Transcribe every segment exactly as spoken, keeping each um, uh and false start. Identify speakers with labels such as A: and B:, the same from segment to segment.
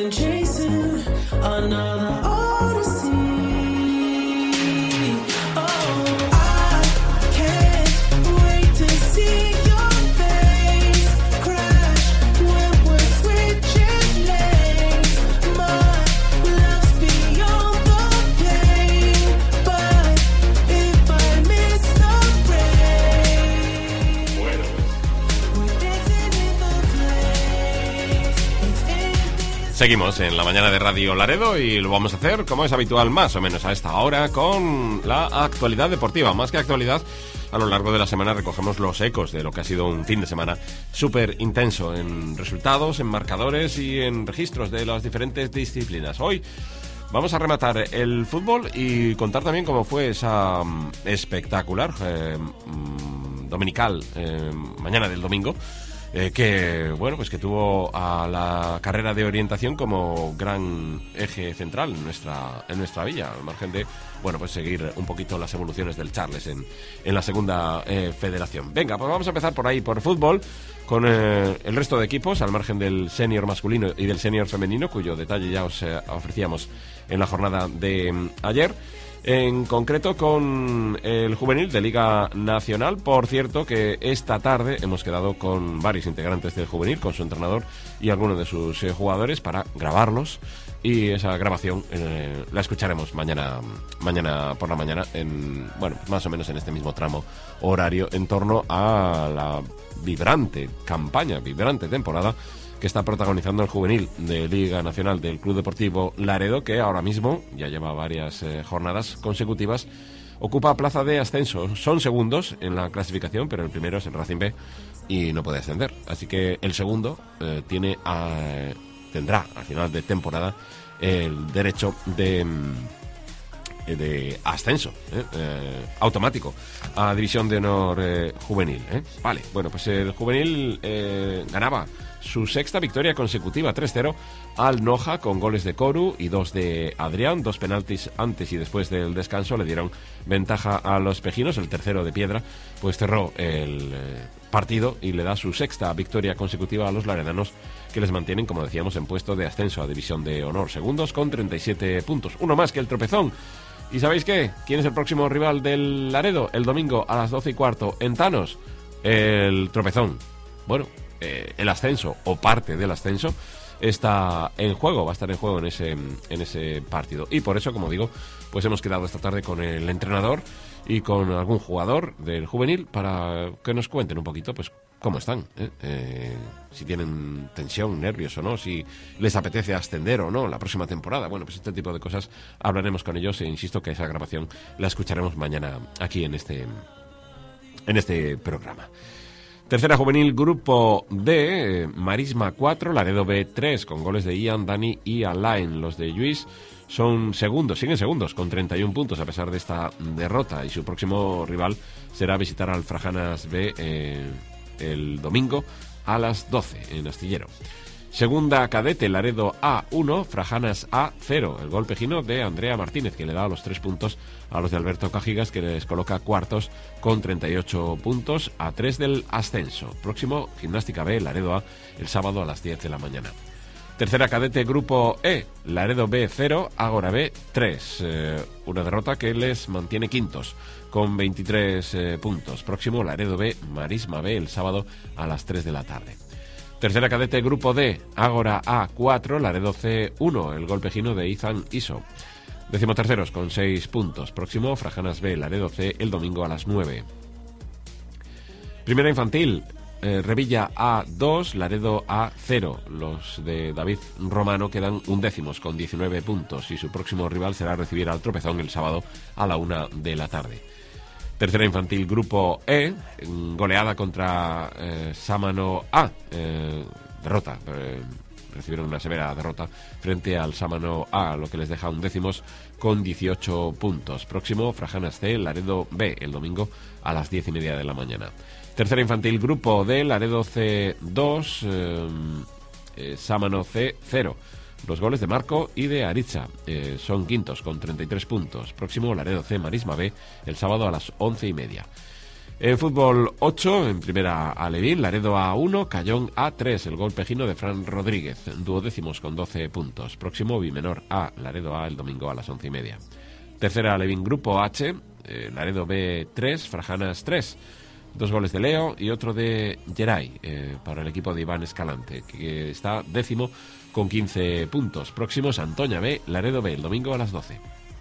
A: been chasing another odyssey. Oh, I can't wait to see your face crash when we're switching lanes. My love's beyond the pain, but if I miss the rain,
B: Bueno,
A: we're dancing in the flames. It's in this.
B: seguimos en la mañana de Radio Laredo y lo vamos a hacer como es habitual, más o menos a esta hora, con la actualidad deportiva. Más que actualidad, a lo largo de la semana recogemos los ecos de lo que ha sido un fin de semana súper intenso en resultados, en marcadores y en registros de las diferentes disciplinas. Hoy vamos a rematar el fútbol y contar también cómo fue esa mm, espectacular eh, mm, dominical, eh, mañana del domingo, eh, que bueno, pues que tuvo a la carrera de orientación como gran eje central en nuestra en nuestra villa, al margen de bueno, pues seguir un poquito las evoluciones del Charles en, en la segunda eh, federación. Venga, pues vamos a empezar por ahí, por fútbol, con eh, el resto de equipos, al margen del senior masculino y del senior femenino, cuyo detalle ya os eh, ofrecíamos en la jornada de mm, ayer. En concreto con el juvenil de Liga Nacional. Por cierto que esta tarde hemos quedado con varios integrantes del juvenil, con su entrenador y algunos de sus eh, jugadores para grabarlos, y esa grabación eh, la escucharemos mañana mañana por la mañana, en bueno, más o menos en este mismo tramo horario, en torno a la vibrante campaña, vibrante temporada que está protagonizando el juvenil de Liga Nacional del Club Deportivo Laredo, que ahora mismo ya lleva varias eh, jornadas consecutivas, ocupa plaza de ascenso. Son segundos en la clasificación, pero el primero es el Racing B y no puede ascender. Así que el segundo eh, tiene a, tendrá al final de temporada el derecho de... de ascenso eh, eh, automático a División de Honor eh, Juvenil. Eh. Vale, bueno, pues el juvenil eh, ganaba su sexta victoria consecutiva, tres cero al Noja, con goles de Coru y dos de Adrián. Dos penaltis antes y después del descanso le dieron ventaja a los pejinos. El tercero de Piedra pues cerró el eh, partido y le da su sexta victoria consecutiva a los laredanos, que les mantienen, como decíamos, en puesto de ascenso a División de Honor, segundos con treinta y siete puntos, uno más que el Tropezón. ¿Y sabéis qué? ¿Quién es el próximo rival del Laredo? El domingo a las doce y cuarto en Tanos, el Tropezón. Bueno, eh, el ascenso o parte del ascenso está en juego, va a estar en juego en ese, en ese partido. Y por eso, como digo, pues hemos quedado esta tarde con el entrenador y con algún jugador del juvenil para que nos cuenten un poquito, pues, cómo están, ¿eh? Eh, si tienen tensión, nervios o no, si les apetece ascender o no la próxima temporada. Bueno, pues este tipo de cosas hablaremos con ellos, e insisto que esa grabación la escucharemos mañana aquí en este, en este programa. Tercera juvenil, grupo D, Marisma cuatro, Laredo B tres, con goles de Ian, Dani y Alain. Los de Lluís son segundos, siguen segundos, con treinta y uno puntos a pesar de esta derrota, y su próximo rival será visitar al Frajanas B eh, el domingo a las doce en Astillero. Segunda cadete, Laredo A uno, Frajanas A cero. El gol pejino de Andrea Martínez, que le da los tres puntos a los de Alberto Cajigas, que les coloca cuartos con treinta y ocho puntos a tres del ascenso. Próximo, Gimnástica B, Laredo A, el sábado a las diez de la mañana. Tercera cadete, grupo E, Laredo B cero, Ágora B tres. Eh, una derrota que les mantiene quintos con veintitrés eh, puntos. Próximo, Laredo B, Marisma B, el sábado a las tres de la tarde. Tercera cadete, grupo D, Ágora A cuatro, Laredo C uno, el gol pejino de Ethan Iso. Décimo terceros con seis puntos. Próximo, Frajanas B, Laredo C, el domingo a las nueve. Primera infantil, eh, Revilla A dos, Laredo A cero. Los de David Romano quedan undécimos con diecinueve puntos, y su próximo rival será recibir al Tropezón el sábado a la una de la tarde. Tercera infantil, grupo E, goleada contra eh, Sámano A, eh, derrota, eh, recibieron una severa derrota frente al Sámano A, lo que les deja undécimos con dieciocho puntos. Próximo, Frajanas C, Laredo B, el domingo a las diez y media de la mañana. Tercera infantil, grupo D, Laredo C dos, eh, eh, Sámano C cero. Los goles de Marco y de Aritza eh, son quintos con treinta y tres puntos. Próximo, Laredo C, Marisma B, el sábado a las once y media. En fútbol ocho, en primera Alevín, Laredo A uno, Cayón A tres, el gol pejino de Fran Rodríguez, duodécimos con doce puntos. Próximo Bimenor A, Laredo A el domingo a las once y media. Tercera Alevín Grupo H, eh, Laredo B tres, Frajanas tres. Dos goles de Leo y otro de Geray eh, para el equipo de Iván Escalante, que está décimo con quince puntos. Próximo Santoña B, Laredo B el domingo a las doce.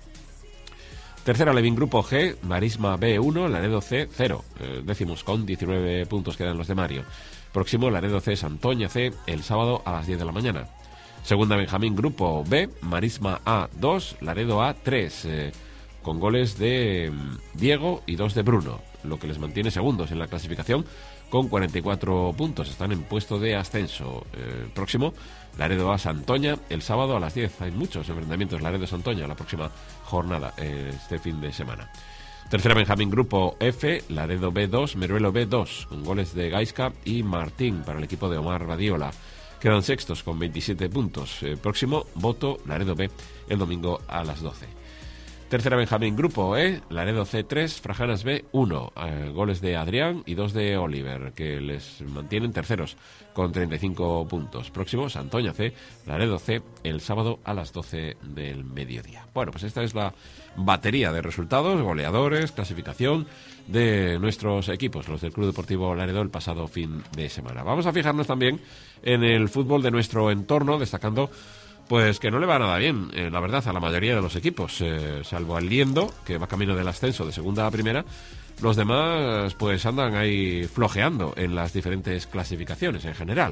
B: Tercera Alevín Grupo G, Marisma B uno, Laredo C cero, eh, décimos con diecinueve puntos quedan los de Mario. Próximo Laredo C, Santoña C, el sábado a las diez de la mañana. Segunda Benjamín Grupo B, Marisma A dos, Laredo A tres, eh, con goles de Diego y dos de Bruno, lo que les mantiene segundos en la clasificación con cuarenta y cuatro puntos. Están en puesto de ascenso. Eh, próximo, Laredo A Santoña, el sábado a las diez. Hay muchos enfrentamientos Laredo-Santoña la próxima jornada, eh, este fin de semana. Tercera Benjamín Grupo F, Laredo B dos, Meruelo B dos, con goles de Gaisca y Martín para el equipo de Omar Badiola. Quedan sextos con veintisiete puntos. Eh, próximo, Boto, Laredo B, el domingo a las doce. Tercera Benjamín Grupo E, Laredo C tres, Frajanas B uno, eh, goles de Adrián y dos de Oliver, que les mantienen terceros con treinta y cinco puntos. Próximo, Santoña C, Laredo C, el sábado a las doce del mediodía. Bueno, pues esta es la batería de resultados, goleadores, clasificación de nuestros equipos, los del Club Deportivo Laredo el pasado fin de semana. Vamos a fijarnos también en el fútbol de nuestro entorno, destacando pues que no le va nada bien, eh, la verdad, a la mayoría de los equipos, eh, salvo al Liendo, que va camino del ascenso de segunda a primera. Los demás pues andan ahí flojeando en las diferentes clasificaciones en general.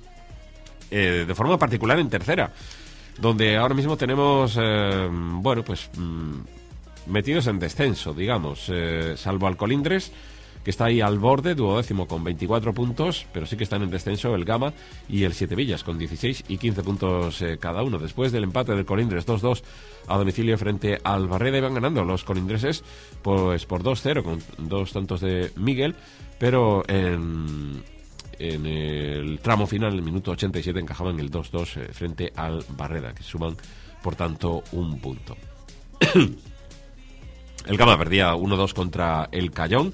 B: Eh, de forma particular en tercera, donde ahora mismo tenemos, eh, bueno, pues mmm, metidos en descenso, digamos, eh, salvo al Colindres, que está ahí al borde, duodécimo con veinticuatro puntos, pero sí que están en descenso el Gama y el Siete Villas con dieciséis y quince puntos eh, cada uno. Después del empate del Colindres dos dos a domicilio frente al Barreda, iban ganando los colindreses pues por dos cero con dos tantos de Miguel, pero en, en el tramo final, en el minuto ochenta y siete, encajaban el dos dos eh, frente al Barreda, que suman por tanto un punto. El Gama perdía uno dos contra el Cayón,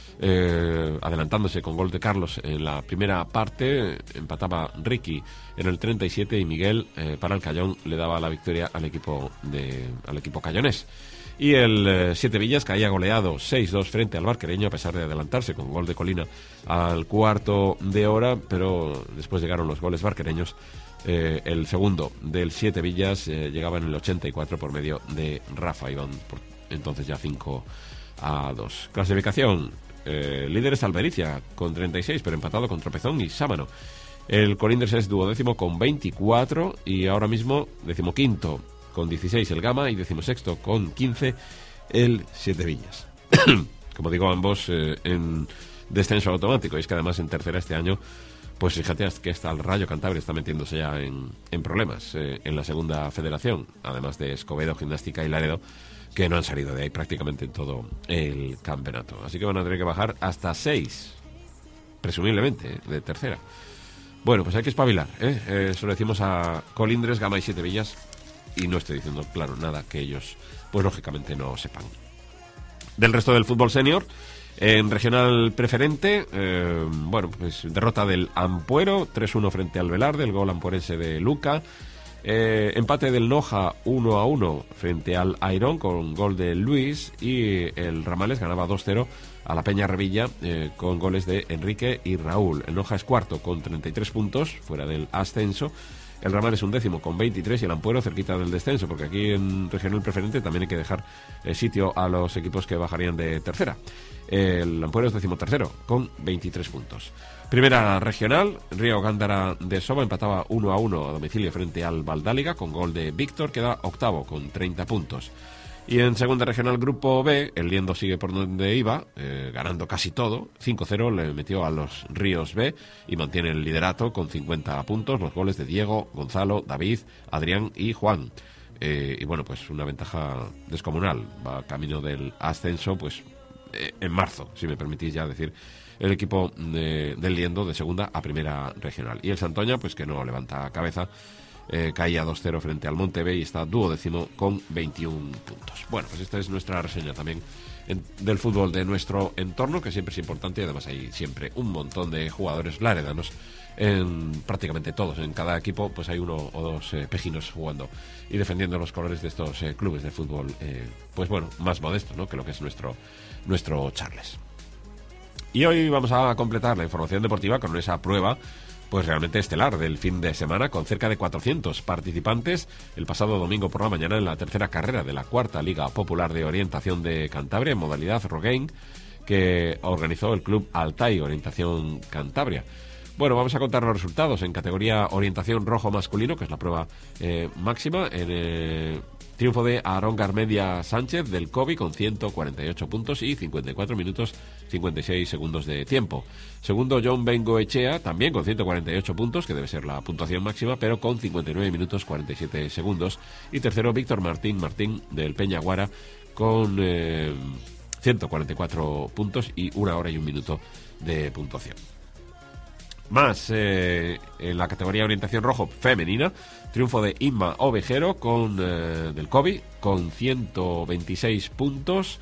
B: Eh, adelantándose con gol de Carlos en la primera parte. Empataba Ricky en el treinta y siete y Miguel eh, para el Cayón le daba la victoria al equipo de al equipo cayonés. Y el eh, Siete Villas caía goleado seis dos frente al Barquereño, a pesar de adelantarse con gol de Colina al cuarto de hora, pero después llegaron los goles barquereños. Eh, el segundo del Siete Villas eh, llegaba en el ochenta y cuatro por medio de Rafa, iban por entonces ya cinco a dos. Clasificación: Eh, líder es Albericia con treinta y seis, pero empatado con Tropezón y Sámano. El Colindres es duodécimo con veinticuatro y ahora mismo decimoquinto con dieciséis el Gama y decimosexto con quince el Siete Villas. Como digo, ambos eh, en descenso automático. Y es que además en tercera este año, pues fíjate que hasta el Rayo Cantabria está metiéndose ya en, en problemas eh, en la segunda federación, además de Escobedo, Gimnástica y Laredo, que no han salido de ahí prácticamente en todo el campeonato. Así que van a tener que bajar hasta seis, presumiblemente, de tercera. Bueno, pues hay que espabilar, ¿eh? Eh, eso le decimos a Colindres, Gama y Siete Villas, y no estoy diciendo, claro, nada que ellos, pues lógicamente no sepan. Del resto del fútbol senior, en regional preferente, eh, bueno, pues derrota del Ampuero, tres uno frente al Velarde, el gol ampuerense de Luca. Eh, empate del Noja uno a uno frente al Airón con gol de Luis, y el Ramales ganaba dos cero a la Peña Revilla eh, con goles de Enrique y Raúl. El Noja es cuarto con treinta y tres puntos, fuera del ascenso. El Ramales un décimo con veintitrés y el Ampuero cerquita del descenso, porque aquí en regional preferente también hay que dejar eh, sitio a los equipos que bajarían de tercera. El Ampuero es decimotercero con veintitrés puntos. Primera regional, Río Gándara de Soba empataba uno a uno a domicilio frente al Valdáliga con gol de Víctor, queda octavo con treinta puntos. Y en segunda regional Grupo B, el Liendo sigue por donde iba, eh, ganando casi todo. cinco cero le metió a los Ríos B y mantiene el liderato con cincuenta puntos. Los goles de Diego, Gonzalo, David, Adrián y Juan. Eh, y bueno, pues una ventaja descomunal. Va camino del ascenso, pues eh, en marzo, si me permitís ya decir, el equipo de, del Liendo de segunda a primera regional. Y el Santoña, pues que no levanta cabeza eh, caía dos cero frente al Montebé y está duodécimo con veintiún puntos. Bueno, pues esta es nuestra reseña también en, del fútbol de nuestro entorno, que siempre es importante, y además hay siempre un montón de jugadores laredanos en prácticamente todos. En cada equipo pues hay uno o dos eh, pejinos jugando y defendiendo los colores de estos eh, clubes de fútbol, eh, pues bueno, más modestos, ¿no?, que lo que es nuestro, nuestro Charles. Y hoy vamos a completar la información deportiva con esa prueba pues realmente estelar del fin de semana, con cerca de cuatrocientos participantes el pasado domingo por la mañana en la tercera carrera de la cuarta Liga Popular de Orientación de Cantabria en modalidad Rogaine, que organizó el Club Altai Orientación Cantabria. Bueno, vamos a contar los resultados en categoría orientación rojo masculino, que es la prueba eh, máxima. En eh, triunfo de Aarón Garmedia Sánchez del Cobi con ciento cuarenta y ocho puntos y cincuenta y cuatro minutos cincuenta y seis segundos de tiempo. Segundo, John Bengoechea, también con ciento cuarenta y ocho puntos, que debe ser la puntuación máxima, pero con cincuenta y nueve minutos cuarenta y siete segundos. Y tercero, Víctor Martín Martín del Peñaguara con eh, ciento cuarenta y cuatro puntos y una hora y un minuto de puntuación. Más eh, en la categoría orientación rojo femenina, triunfo de Inma Ovejero con eh, del Cobi con ciento veintiséis puntos,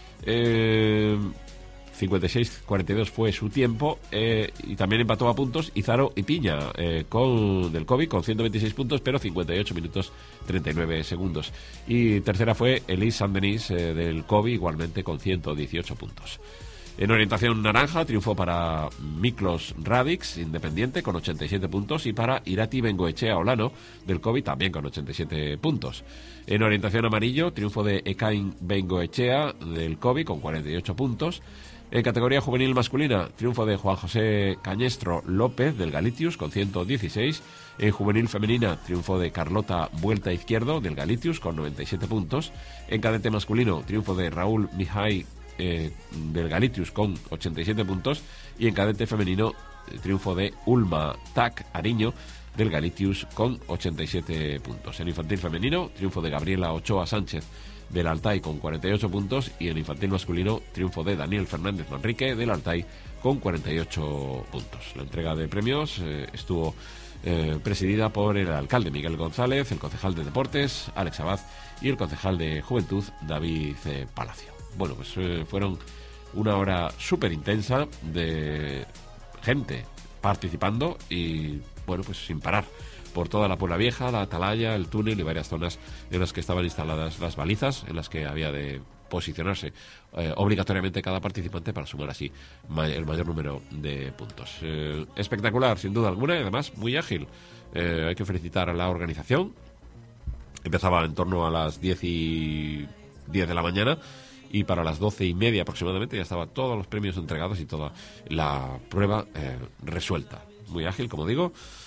B: eh, cincuenta y seis cuarenta y dos fue su tiempo, eh, y también empató a puntos Izaro y Piña eh, con del Cobi con ciento veintiséis puntos, pero cincuenta y ocho minutos treinta y nueve segundos. Y tercera fue Elise Sandenis eh, del Cobi, igualmente con ciento dieciocho puntos. En orientación naranja, triunfo para Miklos Radix, independiente, con ochenta y siete puntos, y para Irati Bengoechea Olano, del Cobi, también con ochenta y siete puntos. En orientación amarillo, triunfo de Ekain Bengoechea, del Cobi, con cuarenta y ocho puntos. En categoría juvenil masculina, triunfo de Juan José Cañestro López, del Galitius, con ciento dieciséis. En juvenil femenina, triunfo de Carlota Vuelta Izquierdo, del Galitius, con noventa y siete puntos. En cadete masculino, triunfo de Raúl Mijay Eh, del Galitius con ochenta y siete puntos, y en cadete femenino eh, triunfo de Ulma Tac Ariño del Galitius con ochenta y siete puntos. En infantil femenino, triunfo de Gabriela Ochoa Sánchez del Altai con cuarenta y ocho puntos, y en infantil masculino, triunfo de Daniel Fernández Manrique del Altai con cuarenta y ocho puntos. La entrega de premios eh, estuvo eh, presidida por el alcalde Miguel González, el concejal de Deportes Alex Abad y el concejal de Juventud David eh, Palacio. Bueno, pues eh, fueron una hora súper intensa de gente participando y, bueno, pues sin parar por toda la Puebla Vieja, la Atalaya, el túnel y varias zonas en las que estaban instaladas las balizas, en las que había de posicionarse eh, obligatoriamente cada participante para sumar así ma- el mayor número de puntos. Eh, espectacular, sin duda alguna, y además muy ágil. Eh, hay que felicitar a la organización. Empezaba en torno a las diez y diez de la mañana, y para las doce y media aproximadamente ya estaban todos los premios entregados y toda la prueba eh, resuelta. Muy ágil, como digo,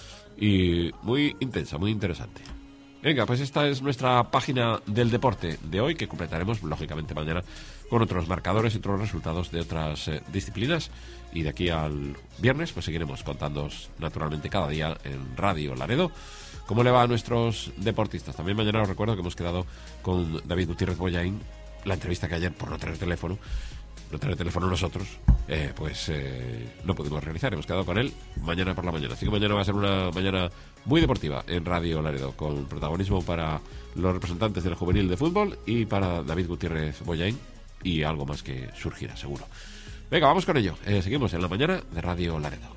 B: y muy intensa, muy interesante. Venga, pues esta es nuestra página del deporte de hoy, que completaremos lógicamente mañana con otros marcadores y otros resultados de otras eh, disciplinas, y de aquí al viernes pues seguiremos contándoos naturalmente cada día en Radio Laredo cómo le va a nuestros deportistas. También mañana os recuerdo que hemos quedado con David Gutiérrez Boyain, la entrevista que ayer, por no tener teléfono, no tener teléfono nosotros, eh, pues eh, no pudimos realizar. Hemos quedado con él mañana por la mañana. Así que mañana va a ser una mañana muy deportiva en Radio Laredo, con protagonismo para los representantes del juvenil de fútbol y para David Gutiérrez Boyain, y algo más que surgirá, seguro. Venga, vamos con ello. Eh, seguimos en la mañana de Radio Laredo.